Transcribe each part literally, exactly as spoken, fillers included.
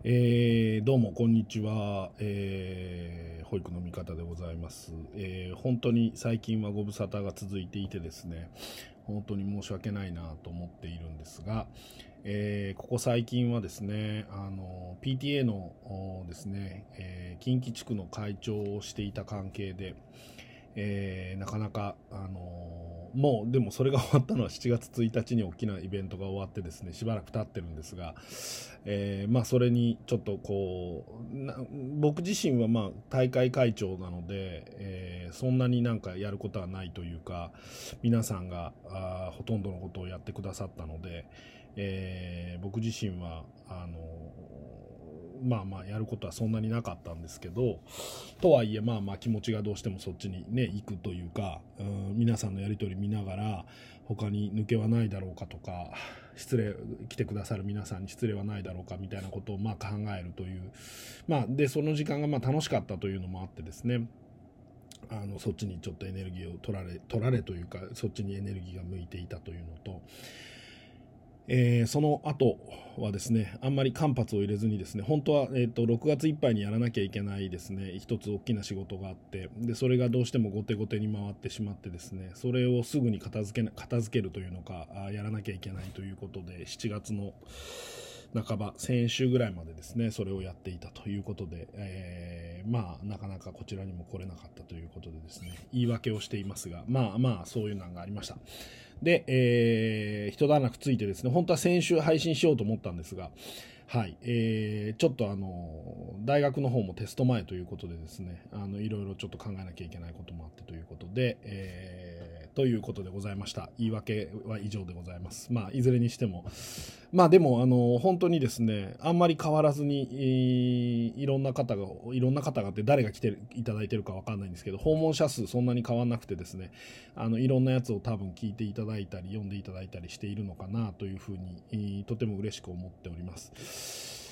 えー、どうもこんにちは、えー保育の味方でございます、えー本当に最近はご無沙汰が続いていてですね、本当に申し訳ないなと思っているんですが、えーここ最近はですね、あの ピーティーエー のおですね、えー近畿地区の会長をしていた関係で、えーなかなか、あのーもうでもそれが終わったのはしちがつついたちに大きなイベントが終わってですね、しばらく経ってるんですが、えーまあ、それにちょっとこうな僕自身はまあ大会会長なので、えーそんなになんかやることはないというか、皆さんがあーほとんどのことをやってくださったので、えー僕自身はあのまあまあやることはそんなになかったんですけど、とはいえまあまあ気持ちがどうしてもそっちにね行くというか、うん、皆さんのやり取り見ながら他に抜けはないだろうかとか、失礼来てくださる皆さんに失礼はないだろうかみたいなことをまあ考えるという、まあでその時間がまあ楽しかったというのもあってですね、あのそっちにちょっとエネルギーを取られ取られというか、そっちにエネルギーが向いていたというのと、えーその後はですね、あんまり間髪を入れずにですね、本当は、えー、とろくがついっぱいにやらなきゃいけないですね、一つ大きな仕事があって、でそれがどうしても後手後手に回ってしまってですね、それをすぐに片付けな片付けるというのか、あやらなきゃいけないということで、しちがつの半ば、先週ぐらいまでですね、それをやっていたということで、えーまあなかなかこちらにも来れなかったということでですね、言い訳をしていますが、まあまあそういうのがありました。で、えー、一段落ついてですね、本当は先週配信しようと思ったんですが、はい、えー、ちょっとあの大学の方もテスト前ということでですね、あのいろいろちょっと考えなきゃいけないこともあってということで、えー、ということでございました。言い訳は以上でございます。まあいずれにしても、まあでもあの本当にですね、あんまり変わらずに、えーいろんな方がいろんな方がって誰が来ていただいてるかわかんないんですけど、訪問者数そんなに変わんなくてですね、あのいろんなやつを多分聞いていただいたり読んでいただいたりしているのかなというふうに、えーとても嬉しく思っております。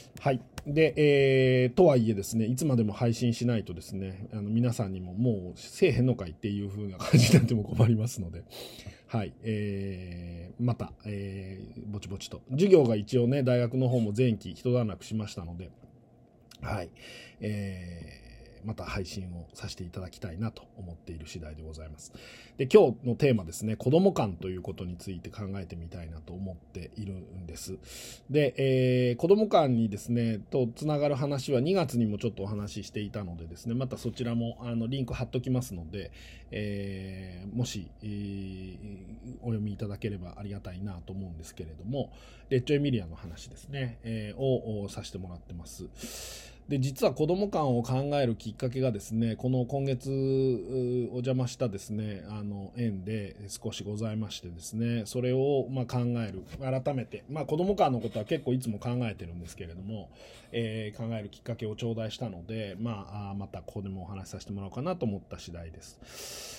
はい。で、えーとはいえですね、いつまでも配信しないとですね、あの皆さんにももうせえへんのかいっていう風な感じになっても困りますので、はい。えーまた、えーぼちぼちと。授業が一応ね、大学の方も前期一段落しましたので、はい。えーまた配信をさせていただきたいなと思っている次第でございます。で、今日のテーマですね、子供観ということについて考えてみたいなと思っているんです。で、えー子供観にですね、とつながる話はにがつにもちょっとお話ししていたのでですね、またそちらもあのリンク貼っときますので、えーもし、えーお読みいただければありがたいなと思うんですけれども、レッチョエミリアの話ですね、えーをさせてもらってます。で実は子ども観を考えるきっかけがですね、この今月お邪魔したですね、あの縁で少しございましてですね、それをまあ考える、改めて、まあ、子ども観のことは結構いつも考えてるんですけれども、えー考えるきっかけを頂戴したので、まあ、あまたここでもお話しさせてもらおうかなと思った次第です。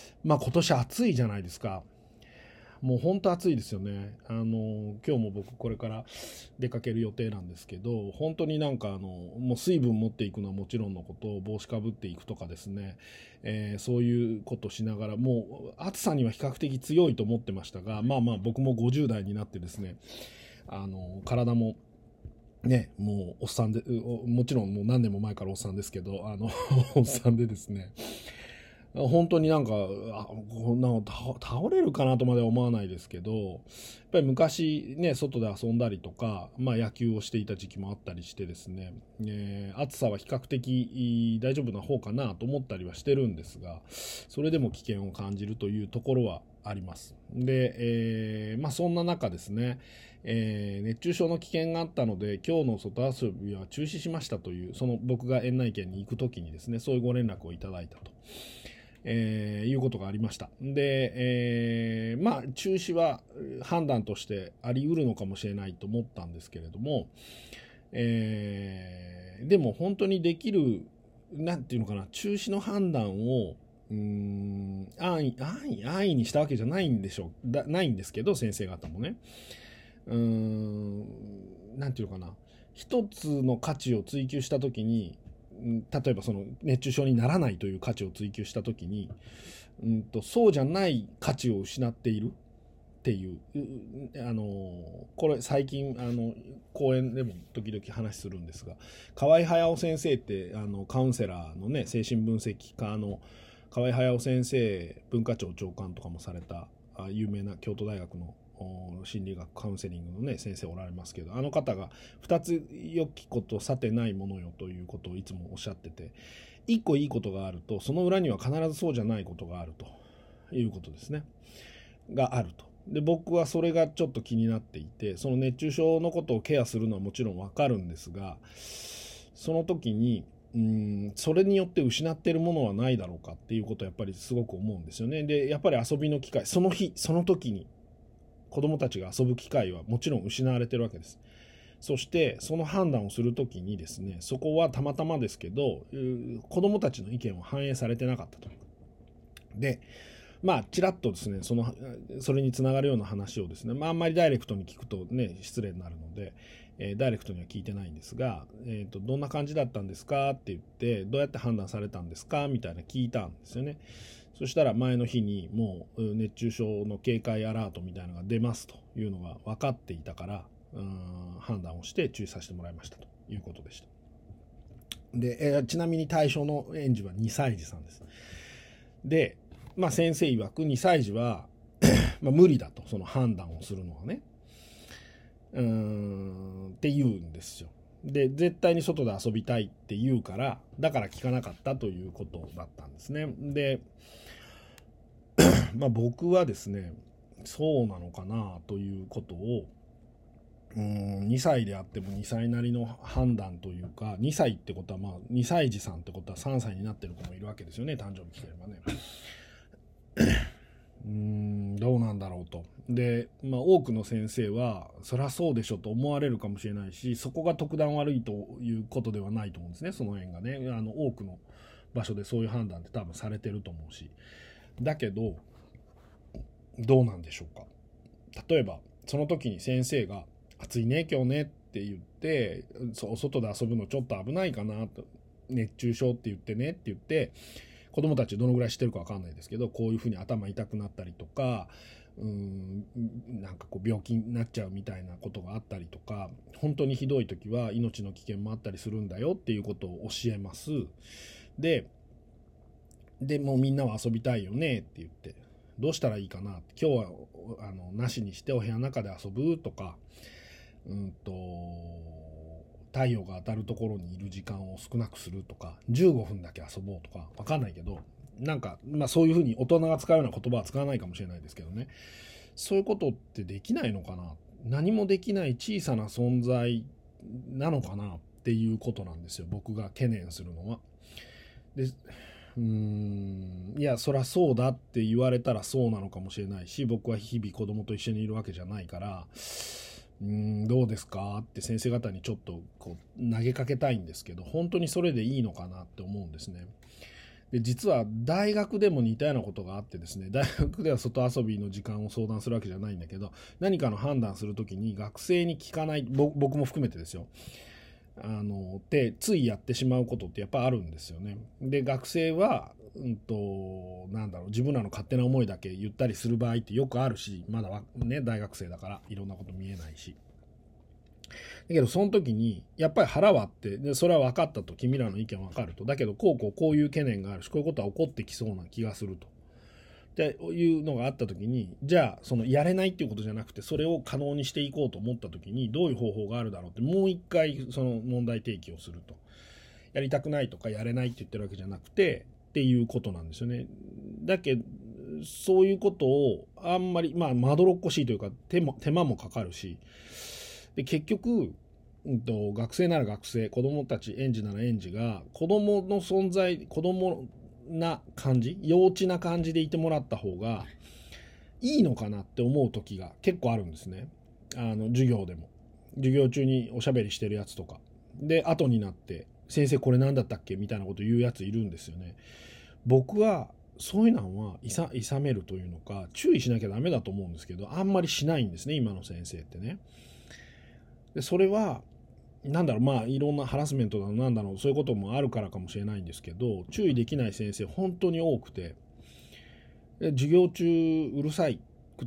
まあ今年暑いじゃないですか。もう本当暑いですよね。あの今日も僕これから出かける予定なんですけど、本当になんかあのもう水分持っていくのはもちろんのこと、帽子かぶっていくとかですね、えーそういうことしながら、もう暑さには比較的強いと思ってましたが、まあまあ僕もごじゅう代になってですね、あの体もね、もうおっさんで、もちろんもう何年も前からおっさんですけど、あのおっさんでですね、本当になんか、あこんなの倒倒れるかなとまでは思わないですけど、やっぱり昔ね、外で遊んだりとか、まあ野球をしていた時期もあったりしてですね、えー暑さは比較的大丈夫な方かなと思ったりはしてるんですが、それでも危険を感じるというところはあります。で、えーまあそんな中ですね、えー熱中症の危険があったので、今日の外遊びは中止しましたという、その僕が園内県に行くときにですね、そういうご連絡をいただいたと。えーいうことがありました。で、えーまあ中止は判断としてあり得るのかもしれないと思ったんですけれども、えーでも本当にできる、なんていうのかな、中止の判断をうーん安易安易安易にしたわけじゃないんでしょうだないんですけど、先生方もね、うーんなんていうのかな、一つの価値を追求したときに、例えばその熱中症にならないという価値を追求したときに、うんとそうじゃない価値を失っている。 っていうあのこれ最近あの講演でも時々話するんですが、河合隼先生ってあのカウンセラーのね、精神分析家の河合隼先生、文化庁長官とかもされた有名な京都大学の心理学カウンセリングのね先生おられますけど、あの方がふたつ良きことさてないものよということをいつもおっしゃってて、いっこいいことがあるとその裏には必ずそうじゃないことがあるということですねがあると。で僕はそれがちょっと気になっていて、その熱中症のことをケアするのはもちろんわかるんですが、その時にうーんそれによって失っているものはないだろうかっていうことをやっぱりすごく思うんですよね。でやっぱり遊びの機会、その日その時に子どもたちが遊ぶ機会はもちろん失われてるわけです。そしてその判断をするときにですね、そこはたまたまですけど子どもたちの意見は反映されてなかったと。でまあちらっとですね、そのそれにつながるような話をですね、まああんまりダイレクトに聞くとね失礼になるので、えー、ダイレクトには聞いてないんですが、えーと、どんな感じだったんですかって言って、どうやって判断されたんですかみたいな聞いたんですよね。そしたら前の日にもう熱中症の警戒アラートみたいなのが出ますというのが分かっていたから、うーん判断をして注意させてもらいましたということでした。で、えー、ちなみに対象の園児はにさい児さんです。で、まあ、先生曰くにさい児はまあ無理だと、その判断をするのはね、うーんって言うんですよ。で絶対に外で遊びたいって言うから、だから聞かなかったということだったんですね。でまあ僕はですね、そうなのかなということを、うーんにさいであってもにさいなりの判断というか、にさいってことはまあにさい児さんってことはさんさいになってる子もいるわけですよね、誕生日来てればね。うーんどうなんだろうと。で、まあ、多くの先生はそりゃそうでしょと思われるかもしれないし、そこが特段悪いということではないと思うんですね。その園がね、あの多くの場所でそういう判断って多分されてると思うし、だけどどうなんでしょうか。例えばその時に先生が暑いね今日ねって言って、お外で遊ぶのちょっと危ないかなと、熱中症って言ってねって言って、子供たちどのぐらい知ってるか分かんないですけど、こういうふうに頭痛くなったりとか、うーんなんかこう病気になっちゃうみたいなことがあったりとか、本当にひどい時は命の危険もあったりするんだよっていうことを教えます。ででもうみんなは遊びたいよねって言って、どうしたらいいかな、今日はあのなしにしてお部屋の中で遊ぶとか、うんと太陽が当たるところにいる時間を少なくするとか、じゅうごふんだけ遊ぼうとか、分かんないけど、なんか、まあ、そういうふうに大人が使うような言葉は使わないかもしれないですけどね、そういうことってできないのかな、何もできない小さな存在なのかなっていうことなんですよ、僕が懸念するのは。でうーんいやそりゃそうだって言われたらそうなのかもしれないし、僕は日々子供と一緒にいるわけじゃないから、うーんどうですかって先生方にちょっとこう投げかけたいんですけど、本当にそれでいいのかなって思うんですね。で実は大学でも似たようなことがあってですね、大学では外遊びの時間を相談するわけじゃないんだけど、何かの判断するときに学生に聞かない、僕も含めてですよ、あのってついやってしまうことってやっぱあるんですよね。で学生は、うんと、なんだろう、自分らの勝手な思いだけ言ったりする場合ってよくあるし、まだはね大学生だからいろんなこと見えないし、だけどその時にやっぱり腹割って、でそれは分かったと、君らの意見分かると、だけどこうこうこういう懸念があるし、こういうことは起こってきそうな気がするとっていうのがあった時に、じゃあそのやれないっていうことじゃなくて、それを可能にしていこうと思った時にどういう方法があるだろうって、もう一回その問題提起をすると。やりたくないとかやれないって言ってるわけじゃなくてっていうことなんですよね。だけどそういうことをあんまり、まあまどろっこしいというか、手も手間もかかるし、で結局、うんと、学生なら学生、子供たち、園児なら園児が子供の存在、子供な感じ、幼稚な感じでいてもらった方がいいのかなって思う時が結構あるんですね。あの授業でも、授業中におしゃべりしてるやつとかで、後になって先生これ何だったっけみたいなこと言うやついるんですよね。僕はそういうのはいさ、いさめるというのか注意しなきゃダメだと思うんですけど、あんまりしないんですね、今の先生ってね。でそれはなんだろう、まあいろんなハラスメントだのなんだろう、そういうこともあるからかもしれないんですけど、注意できない先生本当に多くて、授業中うるさいくて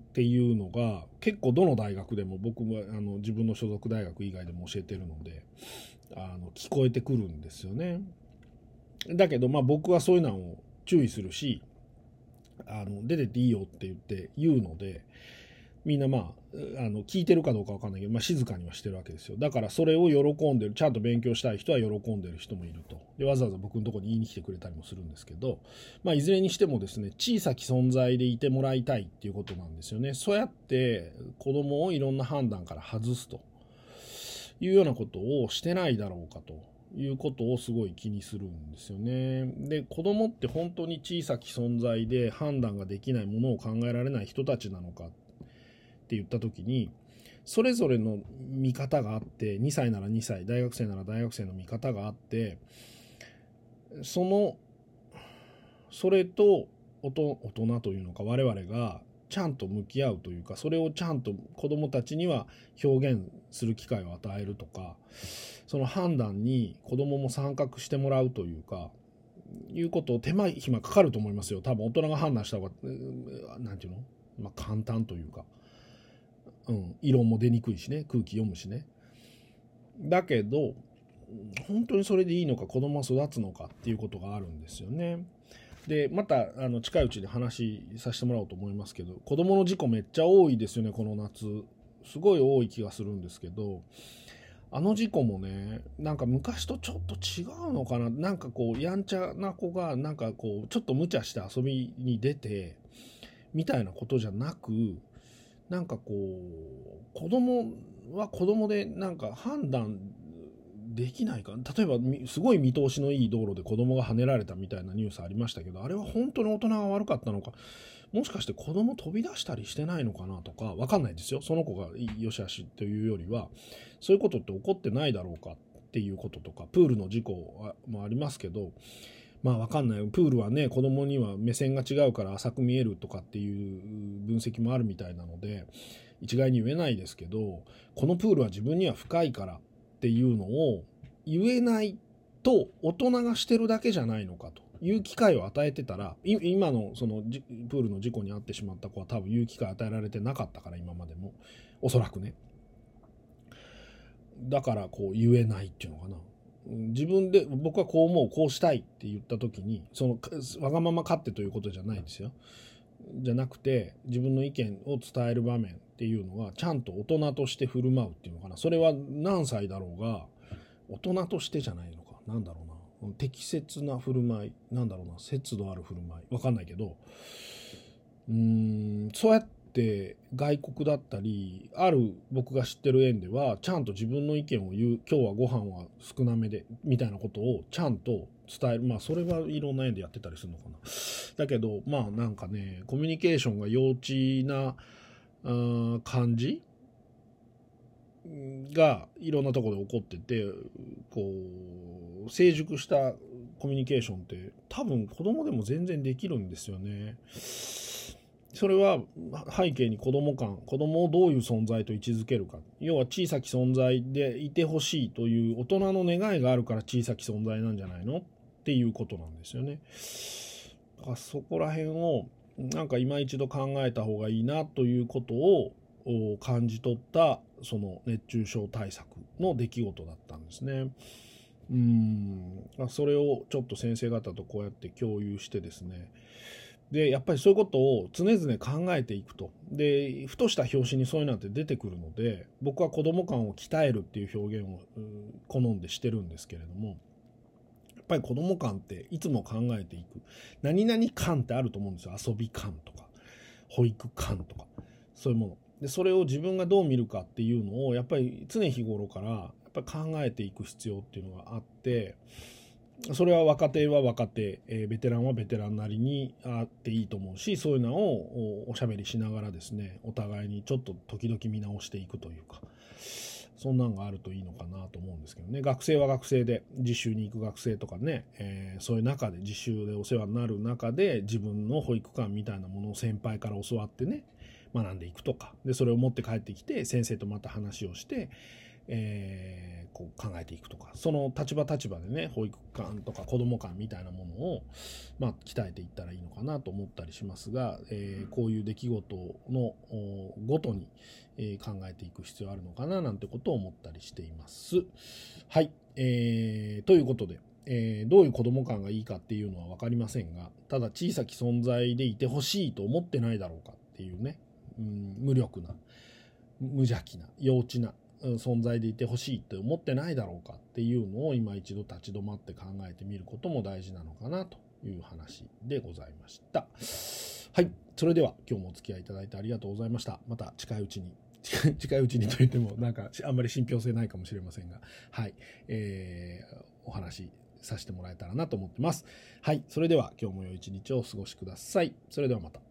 っていうのが結構どの大学でも僕もあの自分の所属大学以外でも教えてるのであの聞こえてくるんですよね。だけどまあ僕はそういうのを注意するし、あの出てっていいよって言って言うので、みんなまあ、あの聞いてるかどうかわかんないけど、まあ、静かにはしてるわけですよ。だからそれを喜んでる、ちゃんと勉強したい人は喜んでる人もいると。でわざわざ僕のところに言いに来てくれたりもするんですけど、まあ、いずれにしてもですね、小さき存在でいてもらいたいっていうことなんですよね。そうやって子供をいろんな判断から外すというようなことをしてないだろうかということをすごい気にするんですよね。で、子供って本当に小さき存在で判断ができないものを考えられない人たちなのかって言った時に、それぞれの見方があって、にさいならにさい、大学生なら大学生の見方があって、そのそれと大人というのか我々がちゃんと向き合うというか、それをちゃんと子どもたちには表現する機会を与えるとか、その判断に子どもも参画してもらうというかいうことを手間暇かかると思いますよ。多分大人が判断した方がなんていうの、まあ、簡単というか、うん、色も出にくいしね、空気読むしね。だけど本当にそれでいいのか、子供は育つのかっていうことがあるんですよね。でまたあの近いうちで話させてもらおうと思いますけど、子供の事故めっちゃ多いですよね、この夏。すごい多い気がするんですけど、あの事故もね、なんか昔とちょっと違うのかな。なんかこうやんちゃな子がなんかこうちょっと無茶して遊びに出てみたいなことじゃなく、なんかこう子供は子供でなんか判断できないか。例えばすごい見通しのいい道路で子供がはねられたみたいなニュースありましたけど、あれは本当に大人が悪かったのか、もしかして子供飛び出したりしてないのかなとか、わかんないですよ。その子がよしあしというよりは、そういうことって起こってないだろうかっていうこととか、プールの事故もありますけど、まあわかんない。プールはね、子供には目線が違うから浅く見えるとかっていう分析もあるみたいなので、一概に言えないですけど、このプールは自分には深いからっていうのを言えないと、大人がしてるだけじゃないのかという機会を与えてたら、今のそのプールの事故に遭ってしまった子は多分言う機会与えられてなかったから、今までもおそらくね。だからこう言えないっていうのかな。自分で僕はこう思う、こうしたいって言った時に、そのわがまま勝手ということじゃないですよ。じゃなくて、自分の意見を伝える場面っていうのはちゃんと大人として振る舞うっていうのかな。それは何歳だろうが大人としてじゃないのか、なんだろうな、適切な振る舞い、なんだろうな、節度ある振る舞い、わかんないけど、うーんそうやって外国だったりある僕が知ってる園ではちゃんと自分の意見を言う、今日はご飯は少なめでみたいなことをちゃんと伝える。まあそれはいろんな園でやってたりするのかな。だけどまあなんかね、コミュニケーションが幼稚なあ感じがいろんなところで起こってて、こう成熟したコミュニケーションって多分子供でも全然できるんですよね。それは背景に子供感、子供をどういう存在と位置づけるか、要は小さき存在でいてほしいという大人の願いがあるから小さき存在なんじゃないのっていうことなんですよね。だからそこら辺をなんか今一度考えた方がいいなということを感じ取ったその熱中症対策の出来事だったんですね。うーんそれをちょっと先生方とこうやって共有してですね、でやっぱりそういうことを常々考えていくと。でふとした拍子にそういうのって出てくるので、僕は子ども感を鍛えるっていう表現を好んでしてるんですけれども、やっぱり子ども感っていつも考えていく。何々感ってあると思うんですよ。遊び感とか保育感とかそういうもので、それを自分がどう見るかっていうのをやっぱり常日頃からやっぱり考えていく必要っていうのがあって、それは若手は若手、えー、ベテランはベテランなりにあっていいと思うし、そういうのを お, おしゃべりしながらですね、お互いにちょっと時々見直していくというか、そんなんがあるといいのかなと思うんですけどね。学生は学生で実習に行く学生とかね、えー、そういう中で実習でお世話になる中で自分の保育観みたいなものを先輩から教わってね学んでいくとかで、それを持って帰ってきて先生とまた話をして、 えー、こう考えていくとか、その立場立場でね、保育館とか子ども館みたいなものを、まあ、鍛えていったらいいのかなと思ったりしますが、えー、こういう出来事のごとに、えー、考えていく必要あるのかななんてことを思ったりしています。はい、えー、ということで、えー、どういう子ども館がいいかっていうのは分かりませんが、ただ小さき存在でいてほしいと思ってないだろうかっていうね、うん、無力な無邪気な幼稚な存在でいてほしいって思ってないだろうかっていうのを今一度立ち止まって考えてみることも大事なのかなという話でございました。はい、それでは今日もお付き合いいただいてありがとうございました。また近いうちに近いうちにと言ってもなんかあんまり信憑性ないかもしれませんが、はい、えー、お話させてもらえたらなと思ってます。はい、それでは今日も良い一日をお過ごしください。それではまた。